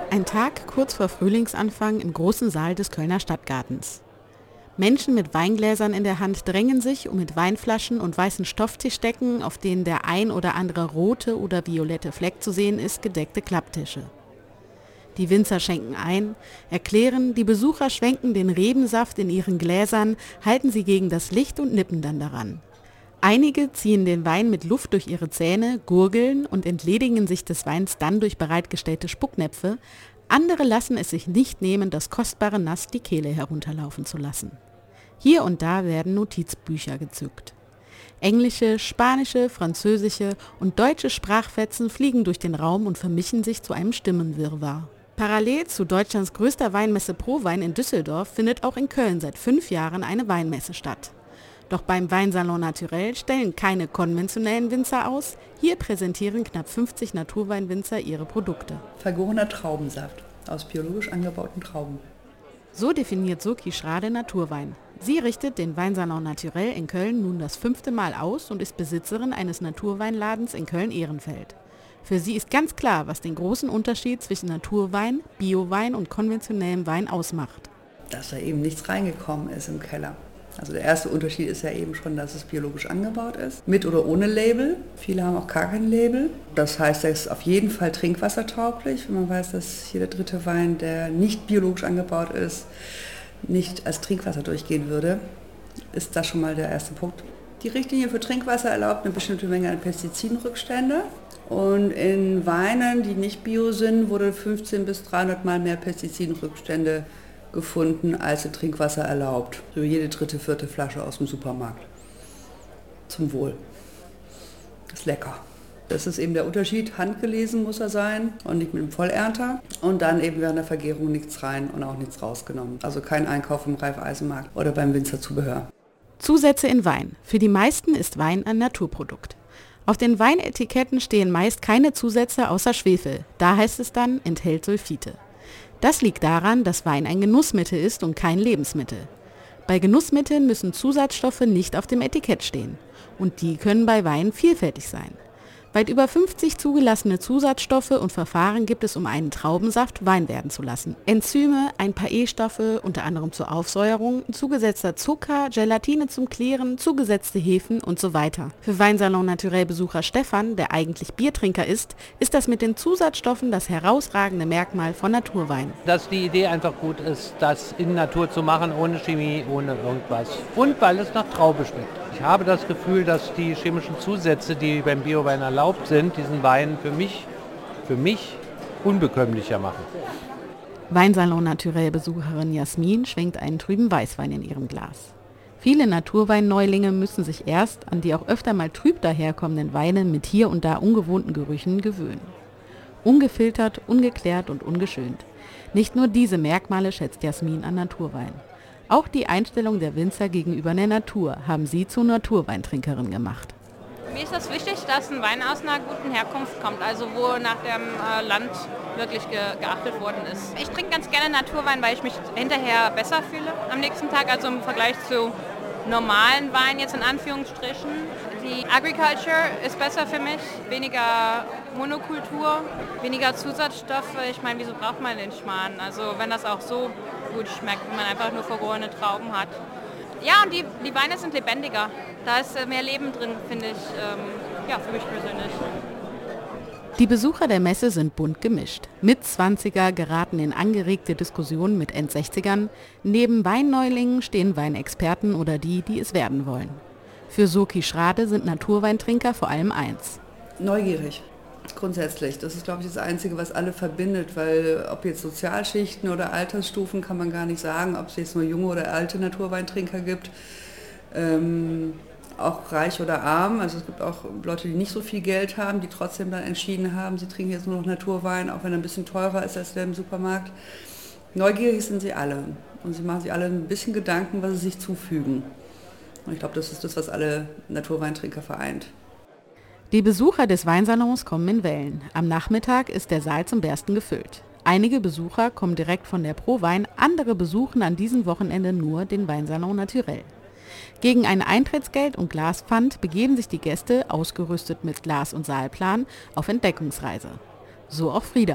Ein Tag kurz vor Frühlingsanfang im großen Saal des Kölner Stadtgartens. Menschen mit Weingläsern in der Hand drängen sich, um mit Weinflaschen und weißen Stofftischdecken, auf denen der ein oder andere rote oder violette Fleck zu sehen ist, gedeckte Klapptische. Die Winzer schenken ein, erklären, die Besucher schwenken den Rebensaft in ihren Gläsern, halten sie gegen das Licht und nippen dann daran. Einige ziehen den Wein mit Luft durch ihre Zähne, gurgeln und entledigen sich des Weins dann durch bereitgestellte Spucknäpfe, andere lassen es sich nicht nehmen, das kostbare Nass die Kehle herunterlaufen zu lassen. Hier und da werden Notizbücher gezückt. Englische, spanische, französische und deutsche Sprachfetzen fliegen durch den Raum und vermischen sich zu einem Stimmenwirrwarr. Parallel zu Deutschlands größter Weinmesse ProWein in Düsseldorf findet auch in Köln seit 5 Jahren eine Weinmesse statt. Doch beim Weinsalon Naturel stellen keine konventionellen Winzer aus. Hier präsentieren knapp 50 Naturweinwinzer ihre Produkte. Vergorener Traubensaft aus biologisch angebauten Trauben. So definiert Soki Schrade Naturwein. Sie richtet den Weinsalon Naturel in Köln nun das 5. Mal aus und ist Besitzerin eines Naturweinladens in Köln-Ehrenfeld. Für sie ist ganz klar, was den großen Unterschied zwischen Naturwein, Biowein und konventionellem Wein ausmacht. Dass da eben nichts reingekommen ist im Keller. Also der erste Unterschied ist ja eben schon, dass es biologisch angebaut ist, mit oder ohne Label. Viele haben auch gar kein Label. Das heißt, er ist auf jeden Fall trinkwassertauglich, wenn man weiß, dass jeder dritte Wein, der nicht biologisch angebaut ist, nicht als Trinkwasser durchgehen würde, ist das schon mal der erste Punkt. Die Richtlinie für Trinkwasser erlaubt eine bestimmte Menge an Pestizidenrückstände. Und in Weinen, die nicht bio sind, wurde 15 bis 300 Mal mehr Pestizidenrückstände gefunden, als in Trinkwasser erlaubt. So jede dritte, vierte Flasche aus dem Supermarkt. Zum Wohl. Ist lecker. Das ist eben der Unterschied. Handgelesen muss er sein und nicht mit dem Vollernter. Und dann eben während der Vergärung nichts rein und auch nichts rausgenommen. Also kein Einkauf im Raiffeisenmarkt oder beim Winzerzubehör. Zusätze in Wein. Für die meisten ist Wein ein Naturprodukt. Auf den Weinetiketten stehen meist keine Zusätze außer Schwefel. Da heißt es dann, enthält Sulfite. Das liegt daran, dass Wein ein Genussmittel ist und kein Lebensmittel. Bei Genussmitteln müssen Zusatzstoffe nicht auf dem Etikett stehen. Und die können bei Wein vielfältig sein. Weit über 50 zugelassene Zusatzstoffe und Verfahren gibt es, um einen Traubensaft Wein werden zu lassen. Enzyme, ein paar E-Stoffe, unter anderem zur Aufsäuerung, zugesetzter Zucker, Gelatine zum Kleren, zugesetzte Hefen und so weiter. Für Weinsalon Naturel-Besucher Stefan, der eigentlich Biertrinker ist das mit den Zusatzstoffen das herausragende Merkmal von Naturwein. Dass die Idee einfach gut ist, das in Natur zu machen, ohne Chemie, ohne irgendwas. Und weil es nach Traube schmeckt. Ich habe das Gefühl, dass die chemischen Zusätze, die beim Biowein erlaubt sind, diesen Wein für mich unbekömmlicher machen. Weinsalon Naturel-Besucherin Jasmin schwenkt einen trüben Weißwein in ihrem Glas. Viele Naturweinneulinge müssen sich erst an die auch öfter mal trüb daherkommenden Weine mit hier und da ungewohnten Gerüchen gewöhnen. Ungefiltert, ungeklärt und ungeschönt. Nicht nur diese Merkmale schätzt Jasmin an Naturwein. Auch die Einstellung der Winzer gegenüber der Natur haben sie zur Naturweintrinkerin gemacht. Mir ist das wichtig, dass ein Wein aus einer guten Herkunft kommt, also wo nach dem Land wirklich geachtet worden ist. Ich trinke ganz gerne Naturwein, weil ich mich hinterher besser fühle am nächsten Tag, also im Vergleich zu normalen Wein jetzt in Anführungsstrichen. Die Agriculture ist besser für mich, weniger Monokultur, weniger Zusatzstoffe. Ich meine, wieso braucht man den Schmarrn? Also wenn das auch so gut schmeckt, wenn man einfach nur vergorene Trauben hat. Ja, und die Weine sind lebendiger. Da ist mehr Leben drin, finde ich, für mich persönlich. Die Besucher der Messe sind bunt gemischt. Mit-20er geraten in angeregte Diskussionen mit End-60ern. Neben Weinneulingen stehen Weinexperten oder die es werden wollen. Für Soki Schrade sind Naturweintrinker vor allem eins: Neugierig. Grundsätzlich. Das ist, glaube ich, das Einzige, was alle verbindet, weil ob jetzt Sozialschichten oder Altersstufen kann man gar nicht sagen, ob es jetzt nur junge oder alte Naturweintrinker gibt. Auch reich oder arm, also es gibt auch Leute, die nicht so viel Geld haben, die trotzdem dann entschieden haben, sie trinken jetzt nur noch Naturwein, auch wenn er ein bisschen teurer ist als der im Supermarkt. Neugierig sind sie alle und sie machen sich alle ein bisschen Gedanken, was sie sich zufügen. Und ich glaube, das ist das, was alle Naturweintrinker vereint. Die Besucher des Weinsalons kommen in Wellen. Am Nachmittag ist der Saal zum Bersten gefüllt. Einige Besucher kommen direkt von der ProWein, andere besuchen an diesem Wochenende nur den Weinsalon Naturel. Gegen ein Eintrittsgeld und Glaspfand begeben sich die Gäste, ausgerüstet mit Glas- und Saalplan, auf Entdeckungsreise. So auch Frieda.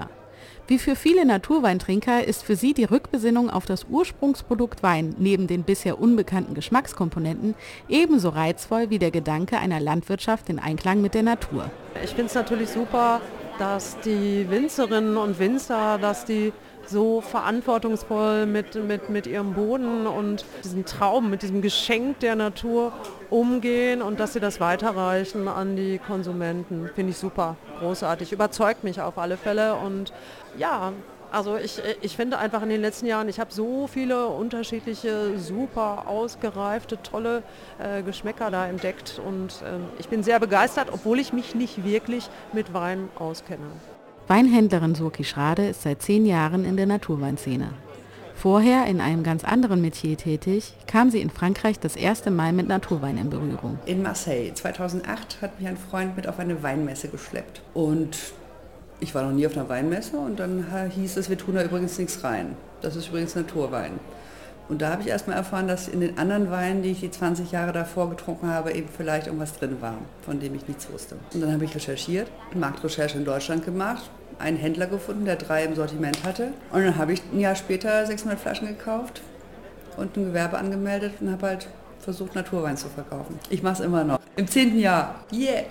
Wie für viele Naturweintrinker ist für sie die Rückbesinnung auf das Ursprungsprodukt Wein neben den bisher unbekannten Geschmackskomponenten ebenso reizvoll wie der Gedanke einer Landwirtschaft in Einklang mit der Natur. Ich finde es natürlich super, dass die Winzerinnen und Winzer, dass die so verantwortungsvoll mit ihrem Boden und diesem Traum, mit diesem Geschenk der Natur umgehen und dass sie das weiterreichen an die Konsumenten. Finde ich super, großartig, überzeugt mich auf alle Fälle. Und ja, also ich finde einfach in den letzten Jahren, ich habe so viele unterschiedliche, super ausgereifte, tolle Geschmäcker da entdeckt und ich bin sehr begeistert, obwohl ich mich nicht wirklich mit Wein auskenne. Weinhändlerin Surki Schrade ist seit 10 Jahren in der Naturweinszene. Vorher in einem ganz anderen Metier tätig, kam sie in Frankreich das erste Mal mit Naturwein in Berührung. In Marseille 2008 hat mich ein Freund mit auf eine Weinmesse geschleppt. Und ich war noch nie auf einer Weinmesse und dann hieß es, wir tun da übrigens nichts rein. Das ist übrigens Naturwein. Und da habe ich erstmal erfahren, dass in den anderen Weinen, die ich die 20 Jahre davor getrunken habe, eben vielleicht irgendwas drin war, von dem ich nichts wusste. Und dann habe ich recherchiert, Marktrecherche in Deutschland gemacht, einen Händler gefunden, der 3 im Sortiment hatte. Und dann habe ich ein Jahr später 600 Flaschen gekauft und ein Gewerbe angemeldet und habe halt versucht, Naturwein zu verkaufen. Ich mache es immer noch. Im 10. Jahr. Yeah!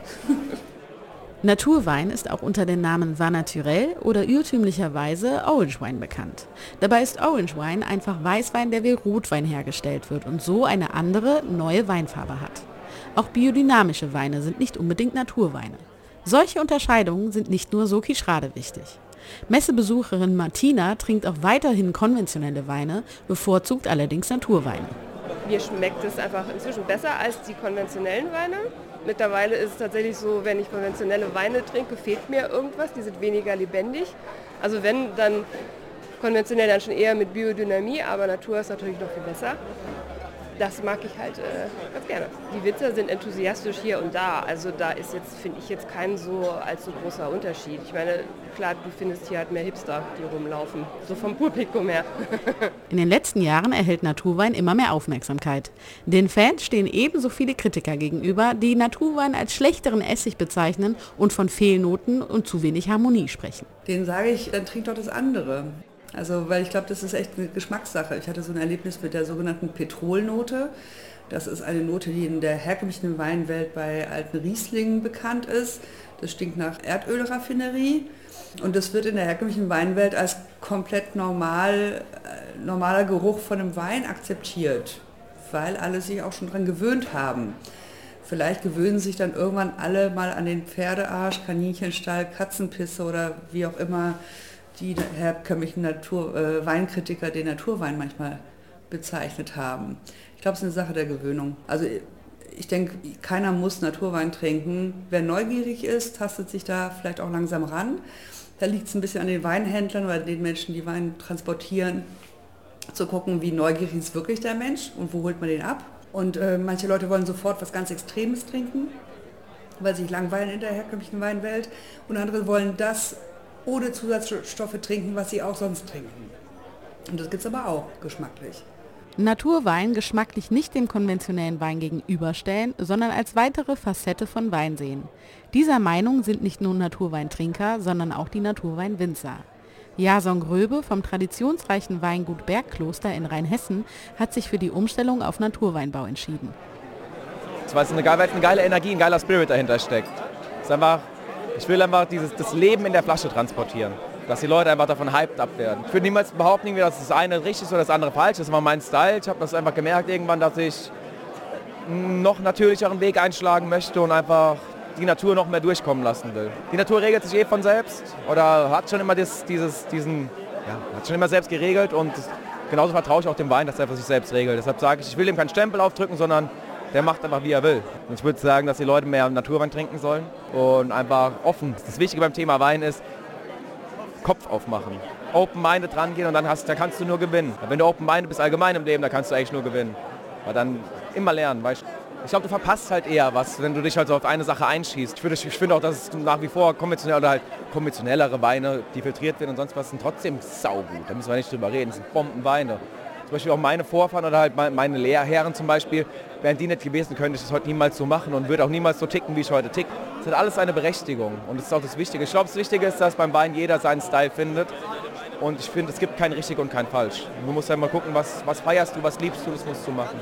Naturwein ist auch unter den Namen Vin Naturel oder irrtümlicherweise Orange Wine bekannt. Dabei ist Orange Wine einfach Weißwein, der wie Rotwein hergestellt wird und so eine andere, neue Weinfarbe hat. Auch biodynamische Weine sind nicht unbedingt Naturweine. Solche Unterscheidungen sind nicht nur Surki Schrade wichtig. Messebesucherin Martina trinkt auch weiterhin konventionelle Weine, bevorzugt allerdings Naturweine. Mir schmeckt es einfach inzwischen besser als die konventionellen Weine. Mittlerweile ist es tatsächlich so, wenn ich konventionelle Weine trinke, fehlt mir irgendwas, die sind weniger lebendig. Also wenn, dann konventionell dann schon eher mit Biodynamie, aber Natur ist natürlich noch viel besser. Das mag ich halt ganz gerne. Die Winzer sind enthusiastisch hier und da. Also da ist jetzt, finde ich, jetzt kein so allzu großer Unterschied. Ich meine, klar, du findest hier halt mehr Hipster, die rumlaufen. So vom Publikum her. In den letzten Jahren erhält Naturwein immer mehr Aufmerksamkeit. Den Fans stehen ebenso viele Kritiker gegenüber, die Naturwein als schlechteren Essig bezeichnen und von Fehlnoten und zu wenig Harmonie sprechen. Denen sage ich, dann trink doch das andere. Also, weil ich glaube, das ist echt eine Geschmackssache. Ich hatte so ein Erlebnis mit der sogenannten Petrolnote. Das ist eine Note, die in der herkömmlichen Weinwelt bei alten Rieslingen bekannt ist. Das stinkt nach Erdölraffinerie und das wird in der herkömmlichen Weinwelt als komplett normaler Geruch von einem Wein akzeptiert, weil alle sich auch schon daran gewöhnt haben. Vielleicht gewöhnen sich dann irgendwann alle mal an den Pferdearsch, Kaninchenstall, Katzenpisse oder wie auch immer die herkömmlichen Weinkritiker den Naturwein manchmal bezeichnet haben. Ich glaube, es ist eine Sache der Gewöhnung. Also ich denke, keiner muss Naturwein trinken. Wer neugierig ist, tastet sich da vielleicht auch langsam ran. Da liegt es ein bisschen an den Weinhändlern oder den Menschen, die Wein transportieren, zu gucken, wie neugierig ist wirklich der Mensch und wo holt man den ab. Und manche Leute wollen sofort was ganz Extremes trinken, weil sie sich langweilen in der herkömmlichen Weinwelt. Und andere wollen das ohne Zusatzstoffe trinken, was sie auch sonst trinken. Und das gibt es aber auch geschmacklich. Naturwein geschmacklich nicht dem konventionellen Wein gegenüberstellen, sondern als weitere Facette von Wein sehen. Dieser Meinung sind nicht nur Naturweintrinker, sondern auch die Naturweinwinzer. Jason Gröbe vom traditionsreichen Weingut Bergkloster in Rheinhessen hat sich für die Umstellung auf Naturweinbau entschieden. Weil es eine geile Energie, ein geiler Spirit dahinter steckt. Ich will einfach das Leben in der Flasche transportieren. Dass die Leute einfach davon hyped ab werden. Ich würde niemals behaupten, dass das eine richtig ist oder das andere falsch ist. Das war mein Style. Ich habe das einfach gemerkt irgendwann, dass ich einen noch natürlicheren Weg einschlagen möchte und einfach die Natur noch mehr durchkommen lassen will. Die Natur regelt sich von selbst oder hat schon immer hat schon immer selbst geregelt und genauso vertraue ich auch dem Wein, dass er sich selbst regelt. Deshalb sage ich will ihm keinen Stempel aufdrücken, sondern der macht einfach, wie er will. Und ich würde sagen, dass die Leute mehr Naturwein trinken sollen und einfach offen. Das Wichtige beim Thema Wein ist, Kopf aufmachen, open-minded dran gehen und dann kannst du nur gewinnen. Wenn du open-minded bist allgemein im Leben, dann kannst du eigentlich nur gewinnen. Weil dann immer lernen, weißt du. Ich glaube, du verpasst halt eher was, wenn du dich halt so auf eine Sache einschießt. Ich finde auch, dass es nach wie vor konventionellere Weine, die filtriert werden und sonst was, sind trotzdem saugut. Da müssen wir nicht drüber reden, das sind Bombenweine. Zum Beispiel auch meine Vorfahren oder halt meine Lehrherren zum Beispiel, wären die nicht gewesen, könnte ich das heute niemals so machen und würde auch niemals so ticken, wie ich heute tick. Das hat alles eine Berechtigung und das ist auch das Wichtige. Ich glaube, das Wichtige ist, dass beim Wein jeder seinen Style findet und ich finde, es gibt kein richtig und kein falsch. Du musst ja mal gucken, was feierst du, was liebst du, das musst du machen.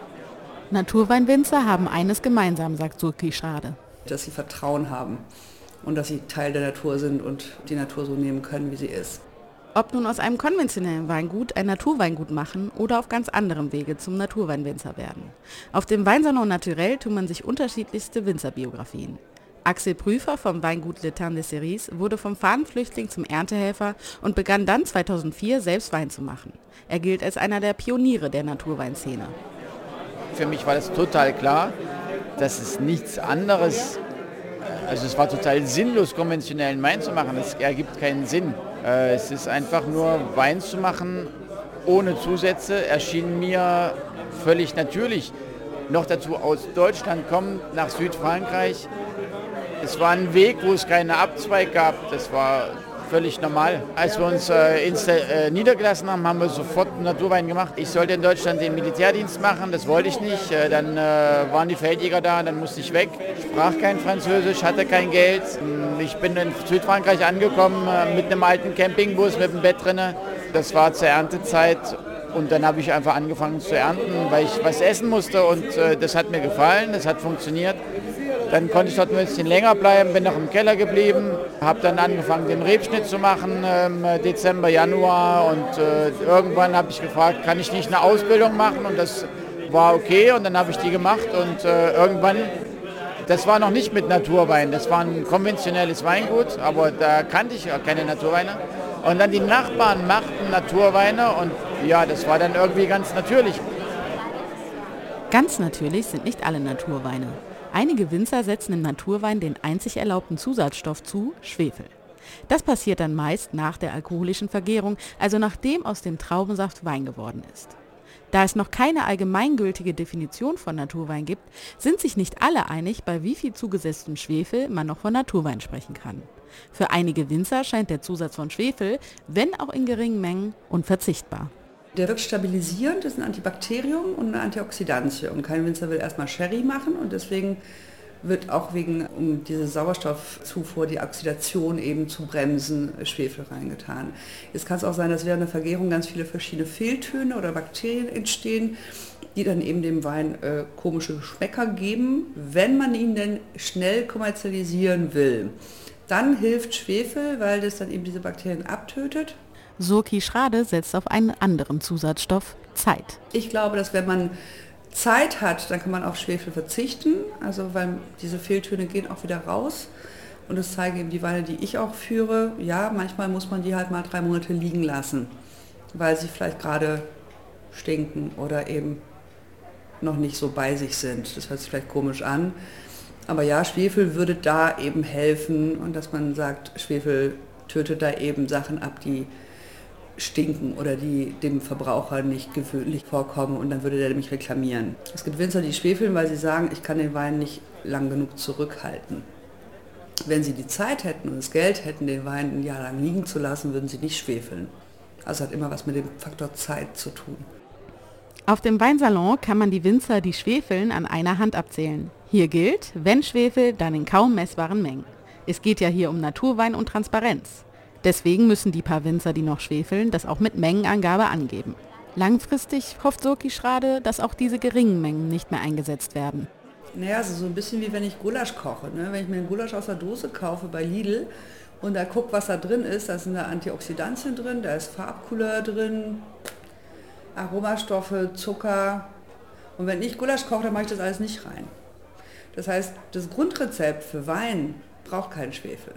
Naturweinwinzer haben eines gemeinsam, sagt Surki Schrade. Dass sie Vertrauen haben und dass sie Teil der Natur sind und die Natur so nehmen können, wie sie ist. Ob nun aus einem konventionellen Weingut ein Naturweingut machen oder auf ganz anderem Wege zum Naturweinwinzer werden. Auf dem Weinsalon Naturel tun man sich unterschiedlichste Winzerbiografien. Axel Prüfer vom Weingut Le Temps des Cerise wurde vom Fahnenflüchtling zum Erntehelfer und begann dann 2004 selbst Wein zu machen. Er gilt als einer der Pioniere der Naturweinszene. Für mich war das total klar, dass es nichts anderes, also es war total sinnlos, konventionellen Wein zu machen. Es ergibt keinen Sinn. Es ist einfach nur Wein zu machen ohne Zusätze, erschien mir völlig natürlich. Noch dazu aus Deutschland kommen, nach Südfrankreich. Es war ein Weg, wo es keinen Abzweig gab. Das war völlig normal. Als wir uns niedergelassen haben, haben wir sofort einen Naturwein gemacht. Ich sollte in Deutschland den Militärdienst machen, das wollte ich nicht. Dann waren die Feldjäger da, dann musste ich weg. Sprach kein Französisch, hatte kein Geld. Ich bin in Südfrankreich angekommen mit einem alten Campingbus mit einem Bett drin. Das war zur Erntezeit und dann habe ich einfach angefangen zu ernten, weil ich was essen musste und das hat mir gefallen, das hat funktioniert. Dann konnte ich dort ein bisschen länger bleiben, bin noch im Keller geblieben, habe dann angefangen, den Rebschnitt zu machen im Dezember, Januar und irgendwann habe ich gefragt, kann ich nicht eine Ausbildung machen und das war okay und dann habe ich die gemacht und irgendwann, das war noch nicht mit Naturwein, das war ein konventionelles Weingut, aber da kannte ich auch keine Naturweine und dann die Nachbarn machten Naturweine und ja, das war dann irgendwie ganz natürlich. Ganz natürlich sind nicht alle Naturweine. Einige Winzer setzen im Naturwein den einzig erlaubten Zusatzstoff zu, Schwefel. Das passiert dann meist nach der alkoholischen Vergärung, also nachdem aus dem Traubensaft Wein geworden ist. Da es noch keine allgemeingültige Definition von Naturwein gibt, sind sich nicht alle einig, bei wie viel zugesetztem Schwefel man noch von Naturwein sprechen kann. Für einige Winzer scheint der Zusatz von Schwefel, wenn auch in geringen Mengen, unverzichtbar. Der wirkt stabilisierend, ist ein Antibakterium und ein Antioxidantium. Kein Winzer will erstmal Sherry machen und deswegen wird auch um diese Sauerstoffzufuhr, die Oxidation eben zu bremsen, Schwefel reingetan. Jetzt kann es auch sein, dass während der Vergärung ganz viele verschiedene Fehltöne oder Bakterien entstehen, die dann eben dem Wein komische Geschmäcker geben, wenn man ihn denn schnell kommerzialisieren will. Dann hilft Schwefel, weil das dann eben diese Bakterien abtötet. Surki Schrade setzt auf einen anderen Zusatzstoff, Zeit. Ich glaube, dass wenn man Zeit hat, dann kann man auf Schwefel verzichten, also weil diese Fehltöne gehen auch wieder raus. Und das zeigen eben die Weine, die ich auch führe. Ja, manchmal muss man die halt mal 3 Monate liegen lassen, weil sie vielleicht gerade stinken oder eben noch nicht so bei sich sind. Das hört sich vielleicht komisch an. Aber ja, Schwefel würde da eben helfen und dass man sagt, Schwefel tötet da eben Sachen ab, die stinken oder die dem Verbraucher nicht gewöhnlich vorkommen und dann würde der nämlich reklamieren. Es gibt Winzer, die schwefeln, weil sie sagen, ich kann den Wein nicht lang genug zurückhalten. Wenn sie die Zeit hätten und das Geld hätten, den Wein ein Jahr lang liegen zu lassen, würden sie nicht schwefeln. Also hat immer was mit dem Faktor Zeit zu tun. Auf dem Weinsalon kann man die Winzer, die schwefeln, an einer Hand abzählen. Hier gilt, wenn Schwefel, dann in kaum messbaren Mengen. Es geht ja hier um Naturwein und Transparenz. Deswegen müssen die paar Winzer, die noch schwefeln, das auch mit Mengenangabe angeben. Langfristig hofft Surki Schrade, dass auch diese geringen Mengen nicht mehr eingesetzt werden. Naja, also so ein bisschen wie wenn ich Gulasch koche. Ne? Wenn ich mir einen Gulasch aus der Dose kaufe bei Lidl und da gucke, was da drin ist, da sind da Antioxidantien drin, da ist Farbcouleur drin, Aromastoffe, Zucker. Und wenn ich Gulasch koche, dann mache ich das alles nicht rein. Das heißt, das Grundrezept für Wein braucht keinen Schwefel.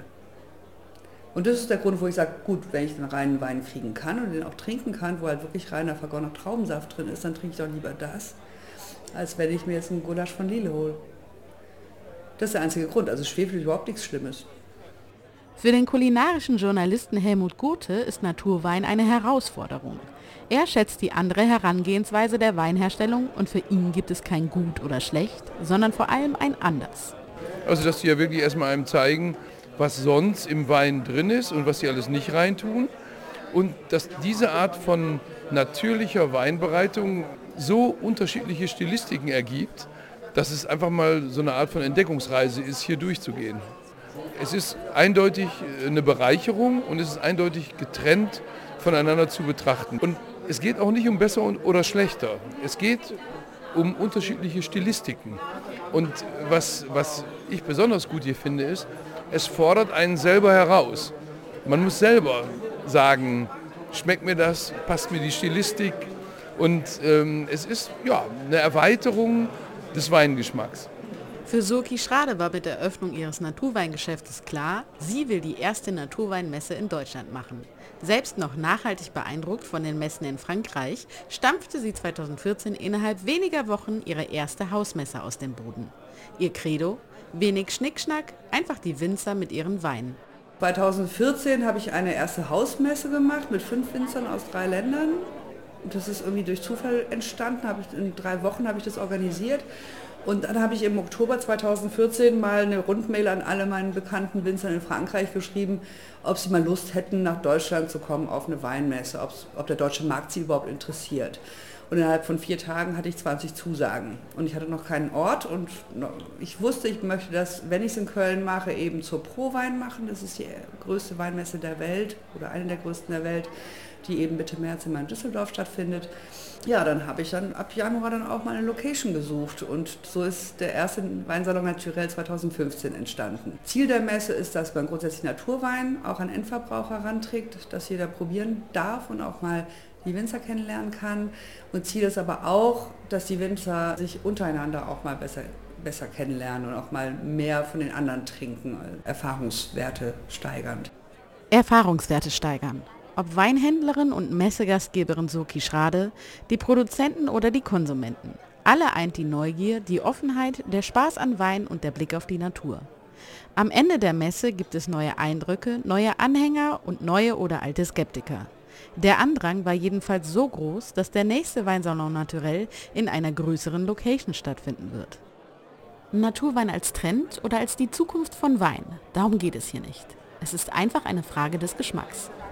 Und das ist der Grund, wo ich sage, gut, wenn ich einen reinen Wein kriegen kann und den auch trinken kann, wo halt wirklich reiner vergorener Traubensaft drin ist, dann trinke ich doch lieber das, als wenn ich mir jetzt einen Gulasch von Lidl hole. Das ist der einzige Grund. Also Schwefel ist überhaupt nichts Schlimmes. Für den kulinarischen Journalisten Helmut Gothe ist Naturwein eine Herausforderung. Er schätzt die andere Herangehensweise der Weinherstellung und für ihn gibt es kein Gut oder Schlecht, sondern vor allem ein Anders. Also dass die ja wirklich erstmal einem zeigen, was sonst im Wein drin ist und was sie alles nicht reintun. Und dass diese Art von natürlicher Weinbereitung so unterschiedliche Stilistiken ergibt, dass es einfach mal so eine Art von Entdeckungsreise ist, hier durchzugehen. Es ist eindeutig eine Bereicherung und es ist eindeutig getrennt voneinander zu betrachten. Und es geht auch nicht um besser oder schlechter. Es geht um unterschiedliche Stilistiken. Und was ich besonders gut hier finde, ist, es fordert einen selber heraus. Man muss selber sagen, schmeckt mir das, passt mir die Stilistik. Und es ist eine Erweiterung des Weingeschmacks. Für Surki Schrade war mit der Eröffnung ihres Naturweingeschäftes klar, sie will die erste Naturweinmesse in Deutschland machen. Selbst noch nachhaltig beeindruckt von den Messen in Frankreich, stampfte sie 2014 innerhalb weniger Wochen ihre erste Hausmesse aus dem Boden. Ihr Credo? Wenig Schnickschnack, einfach die Winzer mit ihren Weinen. 2014 habe ich eine erste Hausmesse gemacht mit 5 Winzern aus 3 Ländern. Das ist irgendwie durch Zufall entstanden, in 3 Wochen habe ich das organisiert. Und dann habe ich im Oktober 2014 mal eine Rundmail an alle meinen bekannten Winzern in Frankreich geschrieben, ob sie mal Lust hätten, nach Deutschland zu kommen auf eine Weinmesse, ob der deutsche Markt sie überhaupt interessiert. Und innerhalb von 4 Tagen hatte ich 20 Zusagen. Und ich hatte noch keinen Ort und ich wusste, ich möchte das, wenn ich es in Köln mache, eben zur Pro-Wein machen. Das ist die größte Weinmesse der Welt oder eine der größten der Welt, die eben Mitte März in Düsseldorf stattfindet. Ja, dann habe ich dann ab Januar dann auch mal eine Location gesucht und so ist der erste Weinsalon Naturel 2015 entstanden. Ziel der Messe ist, dass man grundsätzlich Naturwein auch an Endverbraucher ranträgt, dass jeder probieren darf und auch mal die Winzer kennenlernen kann. Und Ziel ist aber auch, dass die Winzer sich untereinander auch mal besser kennenlernen und auch mal mehr von den anderen trinken, Erfahrungswerte steigernd. Erfahrungswerte steigern. Ob Weinhändlerin und Messegastgeberin Surki Schrade, die Produzenten oder die Konsumenten. Alle eint die Neugier, die Offenheit, der Spaß an Wein und der Blick auf die Natur. Am Ende der Messe gibt es neue Eindrücke, neue Anhänger und neue oder alte Skeptiker. Der Andrang war jedenfalls so groß, dass der nächste Weinsalon Naturel in einer größeren Location stattfinden wird. Naturwein als Trend oder als die Zukunft von Wein? Darum geht es hier nicht. Es ist einfach eine Frage des Geschmacks.